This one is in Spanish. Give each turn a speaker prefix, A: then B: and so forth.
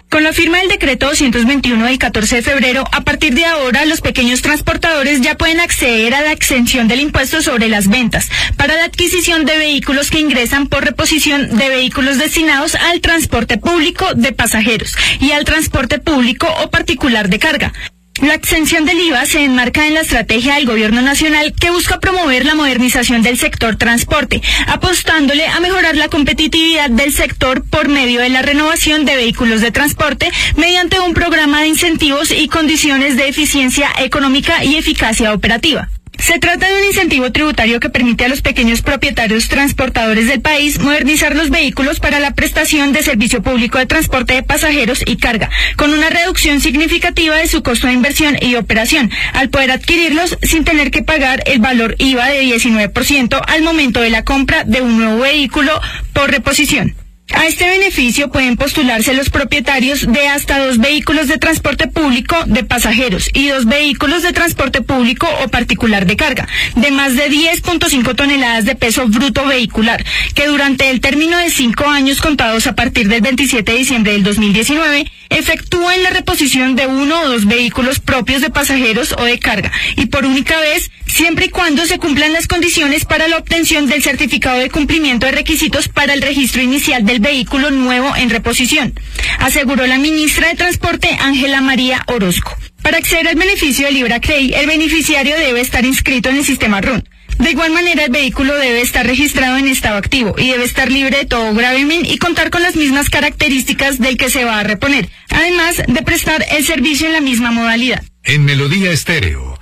A: Con la firma del decreto 221 del 14 de febrero, a partir de ahora los pequeños transportadores ya pueden acceder a la exención del impuesto sobre las ventas para la adquisición de vehículos que ingresan por reposición de vehículos destinados al transporte público de pasajeros y al transporte público o particular de carga. La exención del IVA se enmarca en la estrategia del Gobierno Nacional que busca promover la modernización del sector transporte, apostándole a mejorar la competitividad del sector por medio de la renovación de vehículos de transporte mediante un programa de incentivos y condiciones de eficiencia económica y eficacia operativa. Se trata de un incentivo tributario que permite a los pequeños propietarios transportadores del país modernizar los vehículos para la prestación de servicio público de transporte de pasajeros y carga, con una reducción significativa de su costo de inversión y operación, al poder adquirirlos sin tener que pagar el valor IVA de 19% al momento de la compra de un nuevo vehículo por reposición. A este beneficio pueden postularse los propietarios de hasta 2 vehículos de transporte público de pasajeros y 2 vehículos de transporte público o particular de carga, de más de 10.5 toneladas de peso bruto vehicular, que durante el término de 5 años contados a partir del 27 de diciembre del 2019, efectúen la reposición de 1 o 2 vehículos propios de pasajeros o de carga, y por única vez, siempre y cuando se cumplan las condiciones para la obtención del certificado de cumplimiento de requisitos para el registro inicial del vehículo nuevo en reposición, aseguró la ministra de Transporte Ángela María Orozco. Para acceder al beneficio del Libracrey, el beneficiario debe estar inscrito en el sistema RUN. De igual manera, el vehículo debe estar registrado en estado activo y debe estar libre de todo gravamen y contar con las mismas características del que se va a reponer, además de prestar el servicio en la misma modalidad.
B: En Melodía Estéreo.